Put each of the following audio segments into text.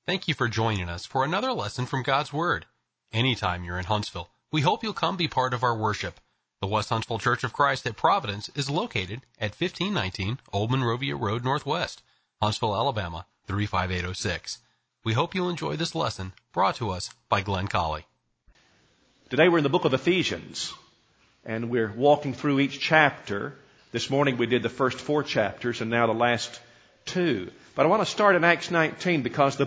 Thank you for joining us for another lesson from God's Word. Anytime you're in Huntsville, we hope you'll come be part of our worship. The West Huntsville Church of Christ at Providence is located at 1519 Old Monrovia Road Northwest, Huntsville, Alabama, 35806. We hope you'll enjoy this lesson brought to us by Glenn Colley. Today we're in the book of Ephesians, and we're walking through each chapter. This morning we did the first 4 chapters and now the last 2. But I want to start in Acts 19 because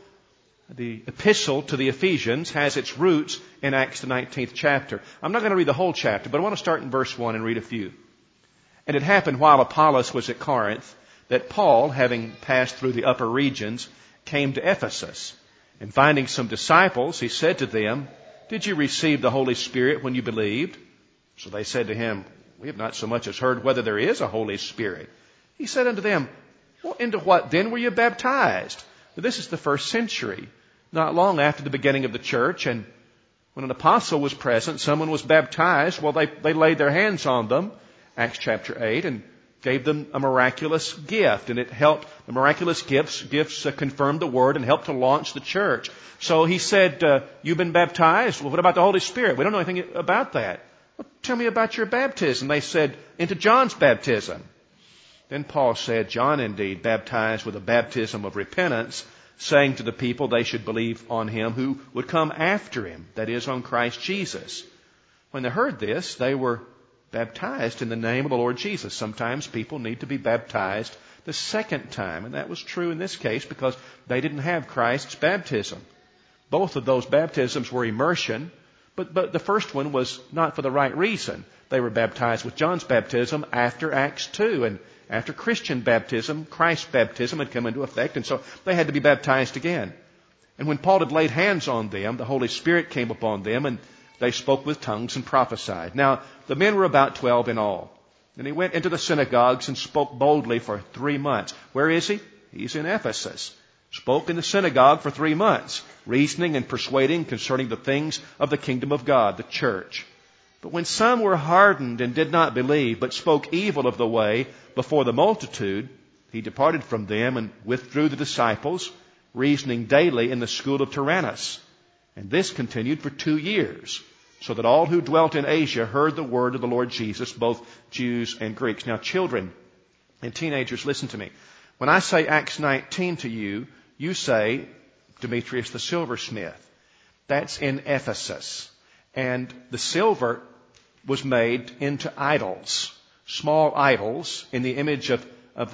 the epistle to the Ephesians has its roots in Acts the 19th chapter. I'm not going to read the whole chapter, but I want to start in verse 1 and read a few. And it happened while Apollos was at Corinth that Paul, having passed through the upper regions, came to Ephesus. And finding some disciples, he said to them, "Did you receive the Holy Spirit when you believed?" So they said to him, "We have not so much as heard whether there is a Holy Spirit." He said unto them, "Well, into what then were you baptized?" This is the first century, not long after the beginning of the church. And when an apostle was present, someone was baptized. Well, they laid their hands on them, Acts chapter 8, and gave them a miraculous gift. And it helped, the miraculous gifts confirmed the word and helped to launch the church. So he said, "You've been baptized. Well, what about the Holy Spirit? We don't know anything about that." "Well, tell me about your baptism." They said, "Into John's baptism." Then Paul said, "John indeed baptized with a baptism of repentance, saying to the people they should believe on him who would come after him, that is, on Christ Jesus." When they heard this, they were baptized in the name of the Lord Jesus. Sometimes people need to be baptized the second time, and that was true in this case because they didn't have Christ's baptism. Both of those baptisms were immersion, but the first one was not for the right reason. They were baptized with John's baptism after Acts 2, and after Christian baptism, Christ's baptism had come into effect, and so they had to be baptized again. And when Paul had laid hands on them, the Holy Spirit came upon them, and they spoke with tongues and prophesied. Now, the men were about 12 in all. And he went into the synagogues and spoke boldly for 3 months. Where is he? He's in Ephesus. Spoke in the synagogue for 3 months, reasoning and persuading concerning the things of the kingdom of God, the church. But when some were hardened and did not believe, but spoke evil of the way before the multitude, he departed from them and withdrew the disciples, reasoning daily in the school of Tyrannus. And this continued for 2 years, so that all who dwelt in Asia heard the word of the Lord Jesus, both Jews and Greeks. Now, children and teenagers, listen to me. When I say Acts 19 to you, you say Demetrius the silversmith. That's in Ephesus. And the silver was made into idols, small idols, in the image of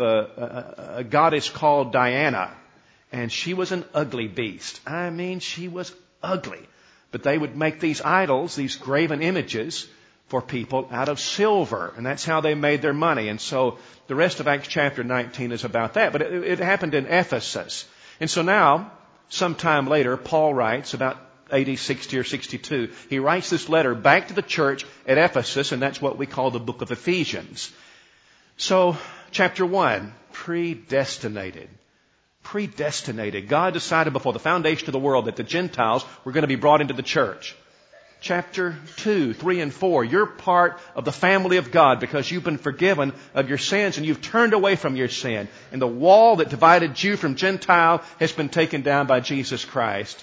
a goddess called Diana. And she was an ugly beast. I mean, she was ugly. But they would make these idols, these graven images, for people out of silver. And that's how they made their money. And so the rest of Acts chapter 19 is about that. But it happened in Ephesus. And so now, sometime later, Paul writes about AD 60 or 62. He writes this letter back to the church at Ephesus, and that's what we call the book of Ephesians. So, chapter 1, predestinated. Predestinated. God decided before the foundation of the world that the Gentiles were going to be brought into the church. Chapter 2, 3, and 4. You're part of the family of God because you've been forgiven of your sins and you've turned away from your sin. And the wall that divided Jew from Gentile has been taken down by Jesus Christ.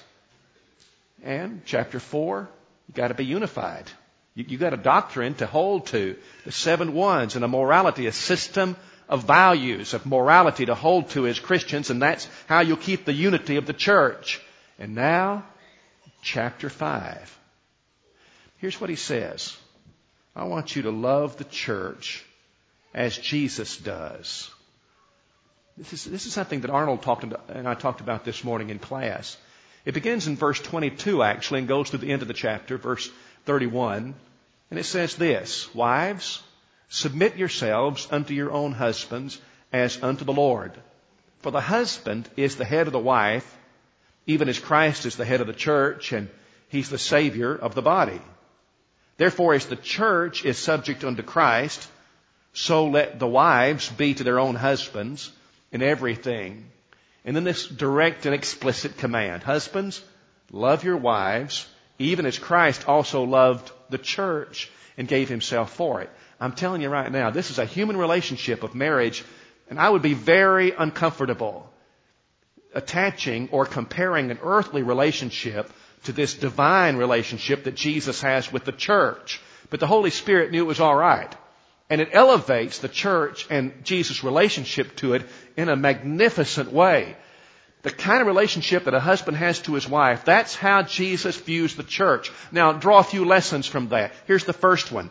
And chapter 4, you've got to be unified. You've got a doctrine to hold to. The 7 ones and a morality, a system of values, of morality to hold to as Christians. And that's how you'll keep the unity of the church. And now, chapter 5. Here's what he says. I want you to love the church as Jesus does. This is something that Arnold and I talked about this morning in class. It begins in verse 22, actually, and goes to the end of the chapter, verse 31. And it says this, "Wives, submit yourselves unto your own husbands as unto the Lord. For the husband is the head of the wife, even as Christ is the head of the church, and he's the Savior of the body. Therefore, as the church is subject unto Christ, so let the wives be to their own husbands in everything." And then this direct and explicit command. Husbands, love your wives, even as Christ also loved the church and gave himself for it. I'm telling you right now, this is a human relationship of marriage, and I would be very uncomfortable attaching or comparing an earthly relationship to this divine relationship that Jesus has with the church. But the Holy Spirit knew it was all right. And it elevates the church and Jesus' relationship to it in a magnificent way. The kind of relationship that a husband has to his wife, that's how Jesus views the church. Now, draw a few lessons from that. Here's the first one.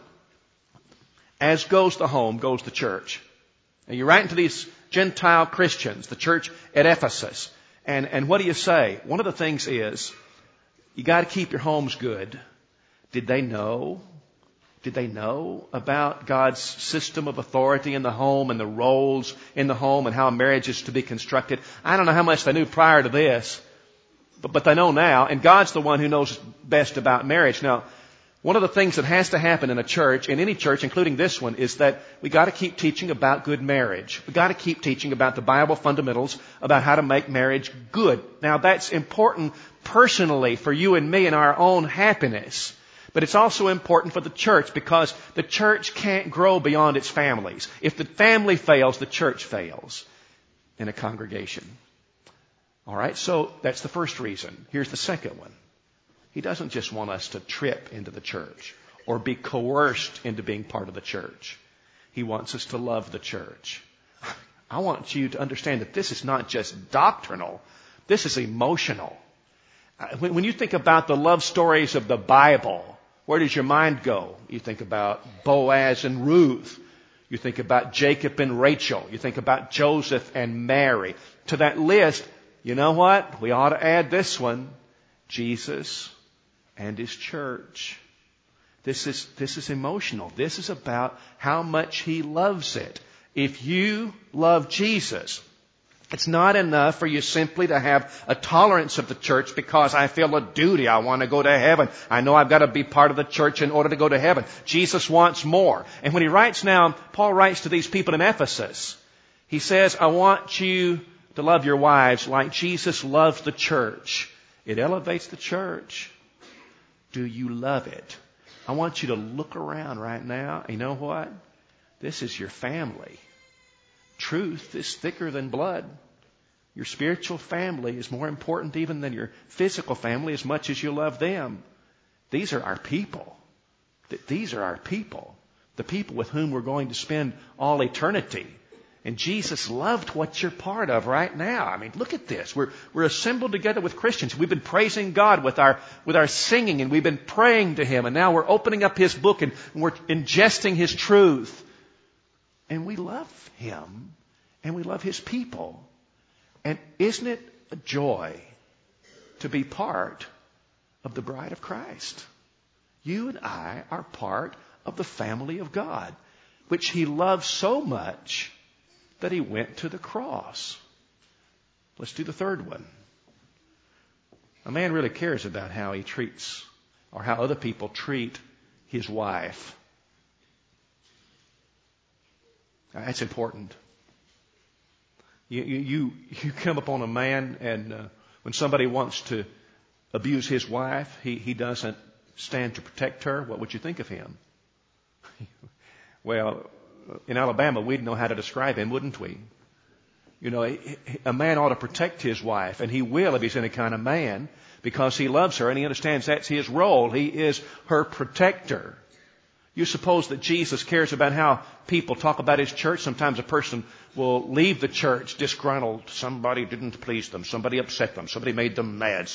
As goes the home, goes the church. And you write into these Gentile Christians, the church at Ephesus. And what do you say? One of the things is, you got to keep your homes good. Did they know? Did they know about God's system of authority in the home and the roles in the home and how a marriage is to be constructed? I don't know how much they knew prior to this, but they know now. And God's the one who knows best about marriage. Now, one of the things that has to happen in a church, in any church, including this one, is that we got to keep teaching about good marriage. We got to keep teaching about the Bible fundamentals, about how to make marriage good. Now, that's important personally for you and me and our own happiness. But it's also important for the church because the church can't grow beyond its families. If the family fails, the church fails in a congregation. All right, so that's the first reason. Here's the second one. He doesn't just want us to trip into the church or be coerced into being part of the church. He wants us to love the church. I want you to understand that this is not just doctrinal. This is emotional. When you think about the love stories of the Bible, where does your mind go? You think about Boaz and Ruth. You think about Jacob and Rachel. You think about Joseph and Mary. To that list, you know what? We ought to add this one. Jesus and His church. This is emotional. This is about how much He loves it. If you love Jesus, it's not enough for you simply to have a tolerance of the church because I feel a duty. I want to go to heaven. I know I've got to be part of the church in order to go to heaven. Jesus wants more. And when he writes now, Paul writes to these people in Ephesus. He says, I want you to love your wives like Jesus loves the church. It elevates the church. Do you love it? I want you to look around right now. You know what? This is your family. Truth is thicker than blood. Your spiritual family is more important even than your physical family as much as you love them. These are our people. These are our people. The people with whom we're going to spend all eternity. And Jesus loved what you're part of right now. I mean, look at this. We're assembled together with Christians. We've been praising God with our singing, and we've been praying to Him. And now we're opening up His book and we're ingesting His truth. And we love Him, and we love His people. And isn't it a joy to be part of the bride of Christ? You and I are part of the family of God, which He loves so much that He went to the cross. Let's do the third one. A man really cares about how he treats or how other people treat his wife. That's important. You come upon a man and when somebody wants to abuse his wife, he doesn't stand to protect her. What would you think of him? Well, in Alabama, we'd know how to describe him, wouldn't we? You know, a man ought to protect his wife, and he will if he's any kind of man, because he loves her and he understands that's his role. He is her protector. You suppose that Jesus cares about how people talk about His church? Sometimes a person will leave the church disgruntled. Somebody didn't please them. Somebody upset them. Somebody made them mad.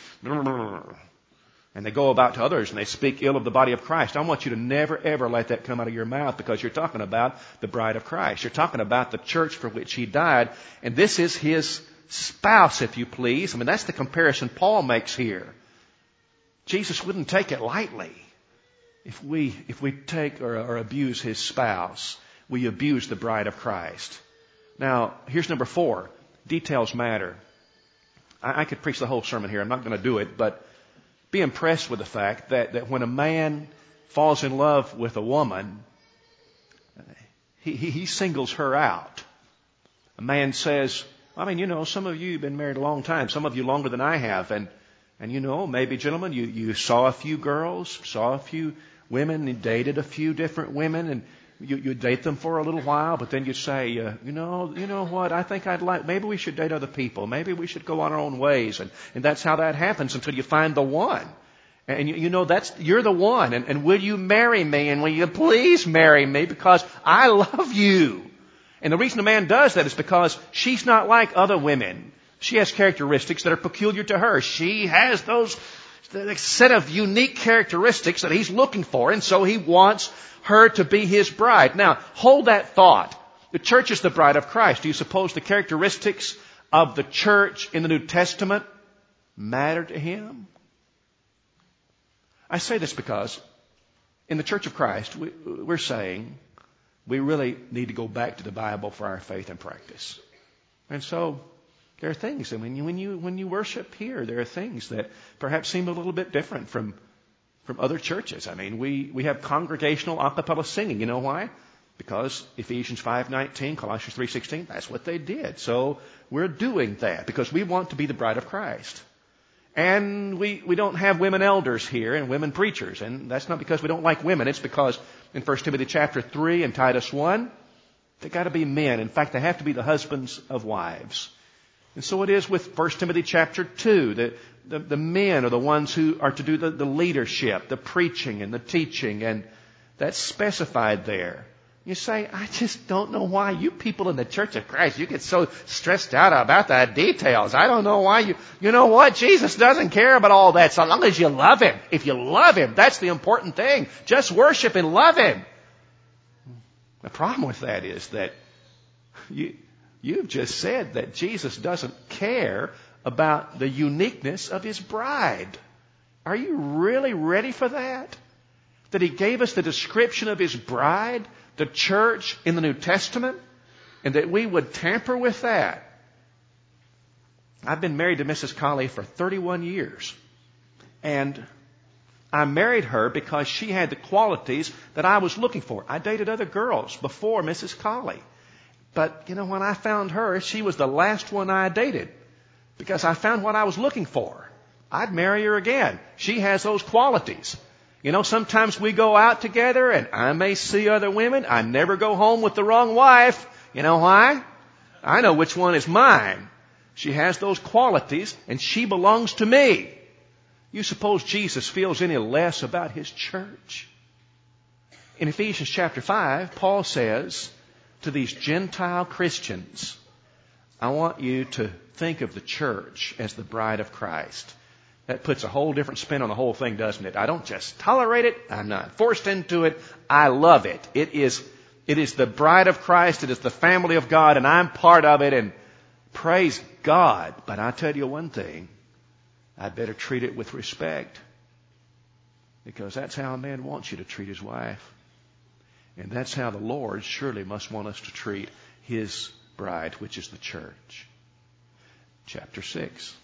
And they go about to others and they speak ill of the body of Christ. I want you to never, ever let that come out of your mouth, because you're talking about the bride of Christ. You're talking about the church for which He died. And this is His spouse, if you please. I mean, that's the comparison Paul makes here. Jesus wouldn't take it lightly. If we take or abuse His spouse, we abuse the bride of Christ. Now, here's number 4. Details matter. I could preach the whole sermon here. I'm not going to do it, but be impressed with the fact that when a man falls in love with a woman, he singles her out. A man says, I mean, you know, some of you have been married a long time, some of you longer than I have, and you know, maybe, gentlemen, you saw a few girls, saw a few women, and dated a few different women, You date them for a little while, but then you say, you know what? I think maybe we should date other people. Maybe we should go on our own ways. And that's how that happens until you find the one. And you're the one. And will you marry me? And will you please marry me? Because I love you. And the reason a man does that is because she's not like other women. She has characteristics that are peculiar to her. She has those set of unique characteristics that he's looking for. And so he wants her to be his bride. Now, hold that thought. The church is the bride of Christ. Do you suppose the characteristics of the church in the New Testament matter to him? I say this because in the Church of Christ, we're saying we really need to go back to the Bible for our faith and practice. And so there are things, and when you worship here, there are things that perhaps seem a little bit different from other churches. I mean, we have congregational a cappella singing. You know why? Because Ephesians 5:19, Colossians 3:16, that's what they did. So we're doing that because we want to be the bride of Christ. And we don't have women elders here and women preachers. And that's not because we don't like women. It's because in 1 Timothy chapter 3 and Titus 1, they've got to be men. In fact, they have to be the husbands of wives. And so it is with 1 Timothy chapter 2. The men are the ones who are to do the leadership, the preaching and the teaching. And that's specified there. You say, I just don't know why you people in the Church of Christ, you get so stressed out about the details. I don't know why you know what? Jesus doesn't care about all that so long as you love Him. If you love Him, that's the important thing. Just worship and love Him. The problem with that is that you've just said that Jesus doesn't care about the uniqueness of His bride. Are you really ready for that? That He gave us the description of His bride, the church in the New Testament, and that we would tamper with that. I've been married to Mrs. Colley for 31 years. And I married her because she had the qualities that I was looking for. I dated other girls before Mrs. Colley. But, when I found her, she was the last one I dated because I found what I was looking for. I'd marry her again. She has those qualities. Sometimes we go out together and I may see other women. I never go home with the wrong wife. You know why? I know which one is mine. She has those qualities and she belongs to me. You suppose Jesus feels any less about His church? In Ephesians chapter 5, Paul says to these Gentile Christians, I want you to think of the church as the bride of Christ. That puts a whole different spin on the whole thing, doesn't it? I don't just tolerate it. I'm not forced into it. I love it. It is the bride of Christ. It is the family of God, and I'm part of it, and praise God. But I tell you one thing, I'd better treat it with respect, because that's how a man wants you to treat his wife. And that's how the Lord surely must want us to treat His bride, which is the church. Chapter 6.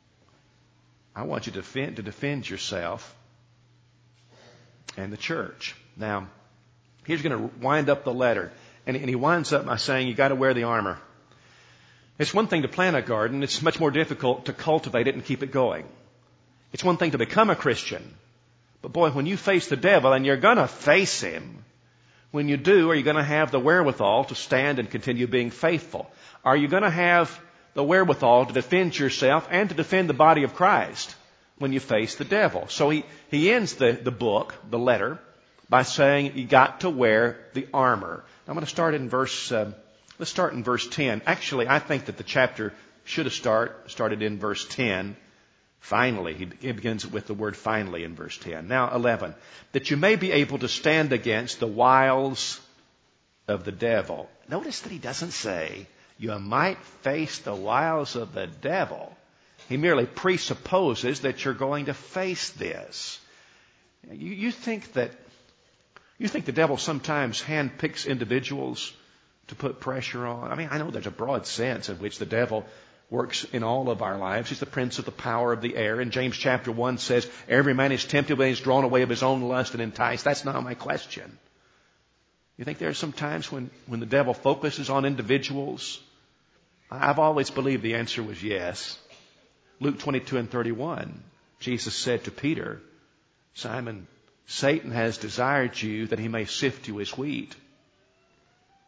I want you to defend yourself and the church. Now, he's going to wind up the letter. And he winds up by saying, you got to wear the armor. It's one thing to plant a garden. It's much more difficult to cultivate it and keep it going. It's one thing to become a Christian. But boy, when you face the devil, and you're going to face him, when you do, are you going to have the wherewithal to stand and continue being faithful? Are you going to have the wherewithal to defend yourself and to defend the body of Christ when you face the devil? So he ends the book, the letter, by saying you got to wear the armor. I'm going to start in let's start in verse 10. Actually, I think that the chapter should have started in verse 10. Finally, he begins with the word finally in verse 10. Now 11, that you may be able to stand against the wiles of the devil. Notice that he doesn't say you might face the wiles of the devil. He merely presupposes that you're going to face this. You think the devil sometimes handpicks individuals to put pressure on? I mean, I know there's a broad sense in which the devil works in all of our lives. He's the prince of the power of the air. And James chapter 1 says, every man is tempted when he's drawn away of his own lust and enticed. That's not my question. You think there are some times when the devil focuses on individuals? I've always believed the answer was yes. Luke 22 and 31, Jesus said to Peter, Simon, Satan has desired you that he may sift you as wheat.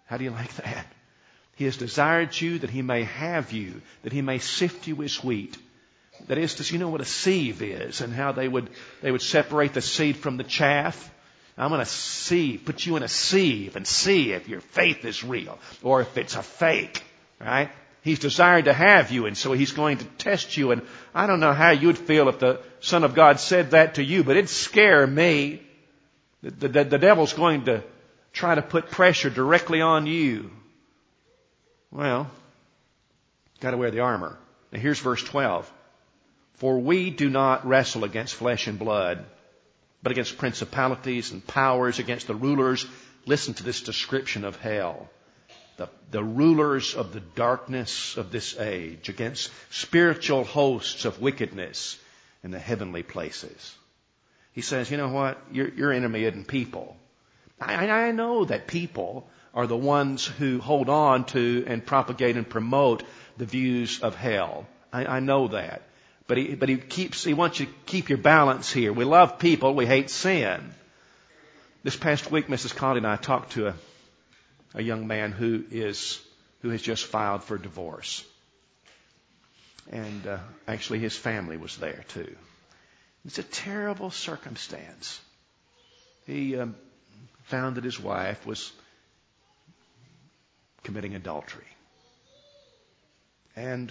How do you like that? He has desired you that He may have you, that He may sift you as wheat. That is, you know what a sieve is and how they would separate the seed from the chaff. I'm going to put you in a sieve and see if your faith is real or if it's a fake, right? He's desired to have you, and so He's going to test you. And I don't know how you'd feel if the Son of God said that to you, but it'd scare me. The devil's going to try to put pressure directly on you. Well, got to wear the armor. Now here's verse 12. For we do not wrestle against flesh and blood, but against principalities and powers, against the rulers. Listen to this description of hell. The rulers of the darkness of this age, against spiritual hosts of wickedness in the heavenly places. He says, you know what? Your enemy isn't people. I know that people are the ones who hold on to and propagate and promote the views of hell. I know that. But he wants you to keep your balance here. We love people. We hate sin. This past week, Mrs. Conley and I talked to a young man who has just filed for divorce. And actually his family was there too. It's a terrible circumstance. He found that his wife was committing adultery. And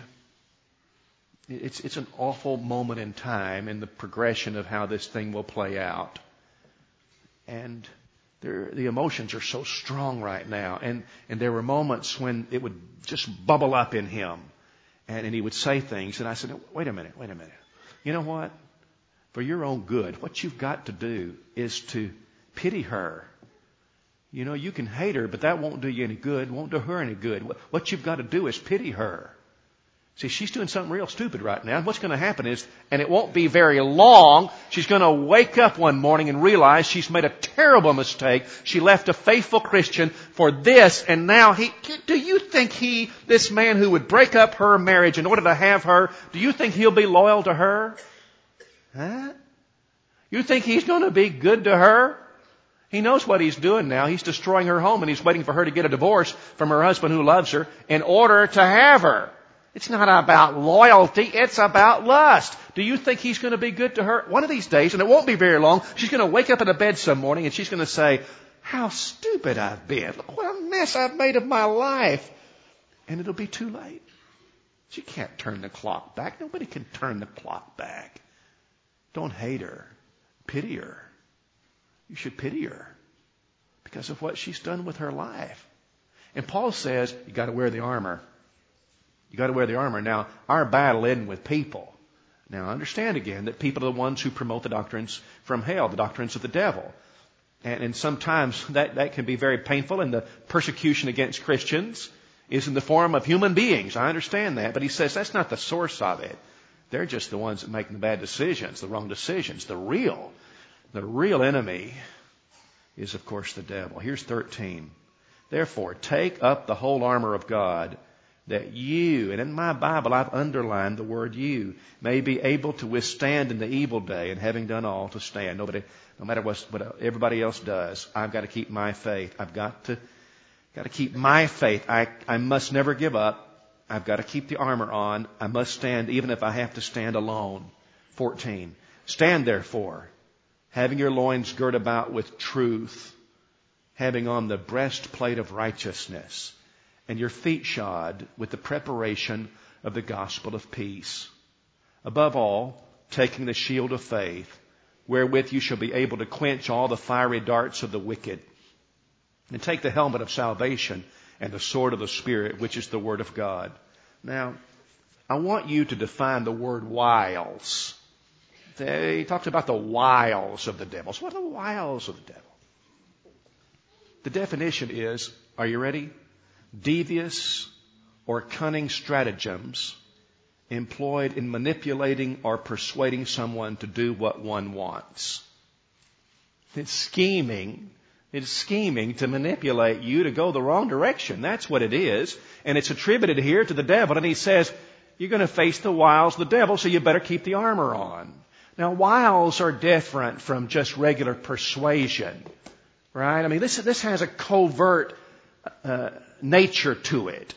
it's an awful moment in time in the progression of how this thing will play out. And the emotions are so strong right now. And there were moments when it would just bubble up in him. And he would say things. And I said, wait a minute. You know what? For your own good, what you've got to do is to pity her. You know, you can hate her, but that won't do you any good, won't do her any good. What you've got to do is pity her. See, she's doing something real stupid right now. What's going to happen is, and it won't be very long, she's going to wake up one morning and realize she's made a terrible mistake. She left a faithful Christian for this, and now do you think this man who would break up her marriage in order to have her, do you think he'll be loyal to her? Huh? You think he's going to be good to her? He knows what he's doing now. He's destroying her home, and he's waiting for her to get a divorce from her husband who loves her in order to have her. It's not about loyalty. It's about lust. Do you think he's going to be good to her? One of these days, and it won't be very long, she's going to wake up in a bed some morning and she's going to say, how stupid I've been. Look what a mess I've made of my life. And it'll be too late. She can't turn the clock back. Nobody can turn the clock back. Don't hate her. Pity her. You should pity her because of what she's done with her life. And Paul says, you got to wear the armor. You got to wear the armor. Now, our battle isn't with people. Now, understand again that people are the ones who promote the doctrines from hell, the doctrines of the devil. And sometimes that can be very painful, and the persecution against Christians is in the form of human beings. I understand that. But he says that's not the source of it. They're just the ones that make the bad decisions, the wrong decisions. The real enemy is, of course, the devil. Here's 13. Therefore, take up the whole armor of God, that you, and in my Bible I've underlined the word you, may be able to withstand in the evil day, and having done all, to stand. No matter what everybody else does, I've got to keep my faith. I've got to keep my faith. I must never give up. I've got to keep the armor on. I must stand even if I have to stand alone. 14. Stand therefore, having your loins girt about with truth, having on the breastplate of righteousness, and your feet shod with the preparation of the gospel of peace. Above all, taking the shield of faith, wherewith you shall be able to quench all the fiery darts of the wicked. And take the helmet of salvation and the sword of the Spirit, which is the word of God. Now, I want you to define the word wiles. He talks about the wiles of the devil. So what are the wiles of the devil? The definition is, are you ready? Devious or cunning stratagems employed in manipulating or persuading someone to do what one wants. It's scheming to manipulate you to go the wrong direction. That's what it is. And it's attributed here to the devil. And he says, you're going to face the wiles of the devil, so you better keep the armor on. Now, wiles are different from just regular persuasion, right? I mean, this has a covert nature to it.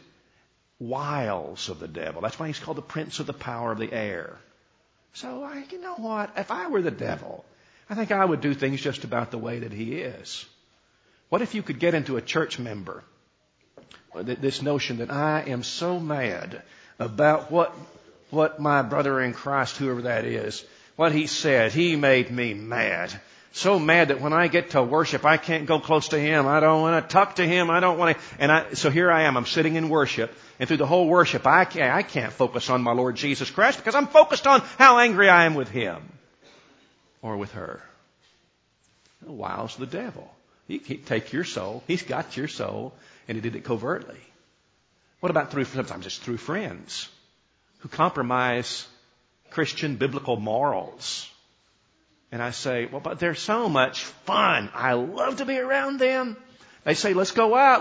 Wiles of the devil. That's why he's called the prince of the power of the air. So, you know what? If I were the devil, I think I would do things just about the way that he is. What if you could get into a church member this notion that I am so mad about what my brother in Christ, whoever that is, what he said, he made me mad. So mad that when I get to worship, I can't go close to him. I don't want to talk to him. I don't want to. So here I am. I'm sitting in worship. And through the whole worship, I can't focus on my Lord Jesus Christ because I'm focused on how angry I am with him or with her. The wiles of the devil. He can take your soul. He's got your soul. And he did it covertly. What about sometimes it's through friends who compromise Christian biblical morals? And I say, well, but they're so much fun. I love to be around them. They say, let's go out.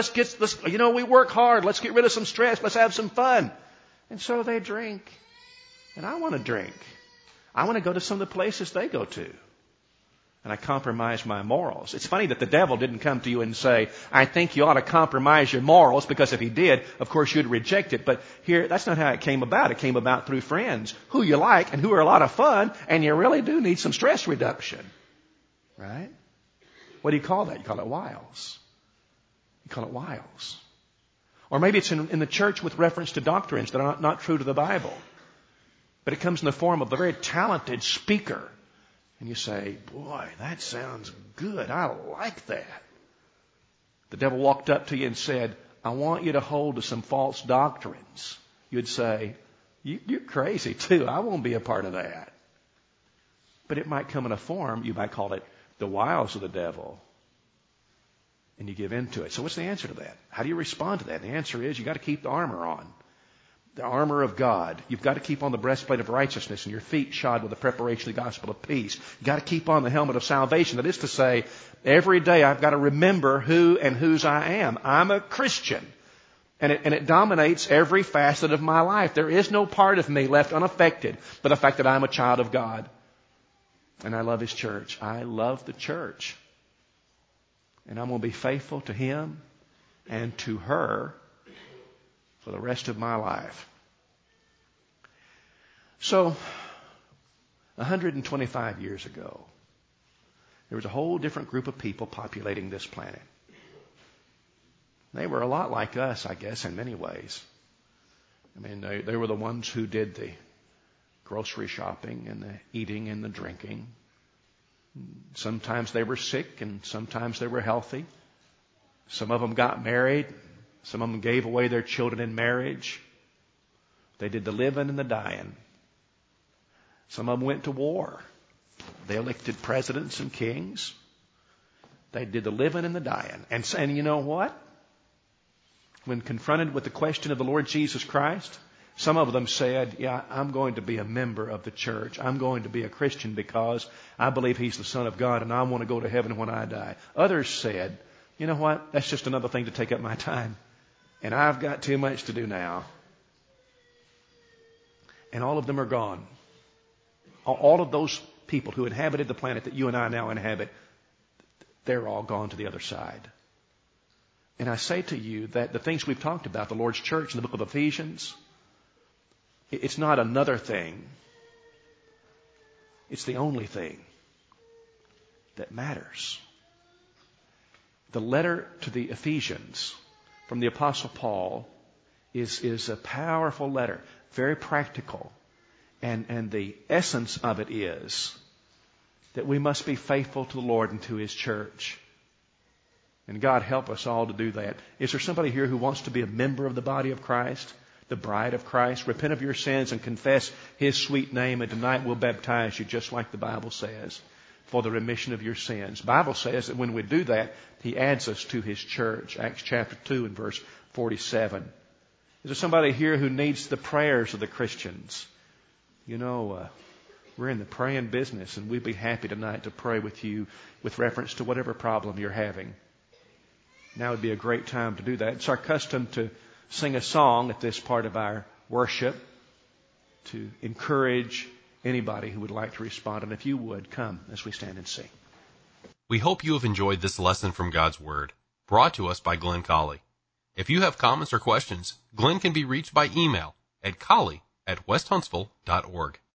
We work hard. Let's get rid of some stress. Let's have some fun. And so they drink. And I want to drink. I want to go to some of the places they go to. And I compromise my morals. It's funny that the devil didn't come to you and say, I think you ought to compromise your morals, because if he did, of course you'd reject it. But here, that's not how it came about. It came about through friends who you like and who are a lot of fun, and you really do need some stress reduction. Right? What do you call that? You call it wiles. You call it wiles. Or maybe it's in the church with reference to doctrines that are not true to the Bible. But it comes in the form of a very talented speaker. And you say, boy, that sounds good. I like that. The devil walked up to you and said, I want you to hold to some false doctrines. You'd say, you're crazy too. I won't be a part of that. But it might come in a form, you might call it the wiles of the devil. And you give in to it. So what's the answer to that? How do you respond to that? And the answer is, you got to keep the armor on. The armor of God. You've got to keep on the breastplate of righteousness and your feet shod with the preparation of the gospel of peace. You've got to keep on the helmet of salvation. That is to say, every day I've got to remember who and whose I am. I'm a Christian. And it dominates every facet of my life. There is no part of me left unaffected by the fact that I'm a child of God. And I love His church. I love the church. And I'm going to be faithful to Him and to her for the rest of my life. So, 125 years ago, there was a whole different group of people populating this planet. They were a lot like us, I guess, in many ways. I mean, they were the ones who did the grocery shopping and the eating and the drinking. Sometimes they were sick and sometimes they were healthy. Some of them got married. Some of them gave away their children in marriage. They did the living and the dying. Some of them went to war. They elected presidents and kings. They did the living and the dying. And you know what? When confronted with the question of the Lord Jesus Christ, some of them said, yeah, I'm going to be a member of the church. I'm going to be a Christian because I believe He's the Son of God and I want to go to heaven when I die. Others said, you know what? That's just another thing to take up my time. And I've got too much to do now. And all of them are gone. All of those people who inhabited the planet that you and I now inhabit, they're all gone to the other side. And I say to you that the things we've talked about, the Lord's church in the book of Ephesians, it's not another thing. It's the only thing that matters. The letter to the Ephesians from the Apostle Paul is a powerful letter, very practical. And the essence of it is that we must be faithful to the Lord and to His church. And God help us all to do that. Is there somebody here who wants to be a member of the body of Christ, the bride of Christ? Repent of your sins and confess His sweet name, and tonight we'll baptize you just like the Bible says, for the remission of your sins. The Bible says that when we do that, He adds us to His church. Acts chapter 2 and verse 47. Is there somebody here who needs the prayers of the Christians? You know, we're in the praying business, and we'd be happy tonight to pray with you with reference to whatever problem you're having. Now would be a great time to do that. It's our custom to sing a song at this part of our worship to encourage anybody who would like to respond. And if you would, come as we stand and sing. We hope you have enjoyed this lesson from God's Word. brought to us by Glenn Colley. If you have comments or questions, Glenn can be reached by email at colley@westhuntsville.org.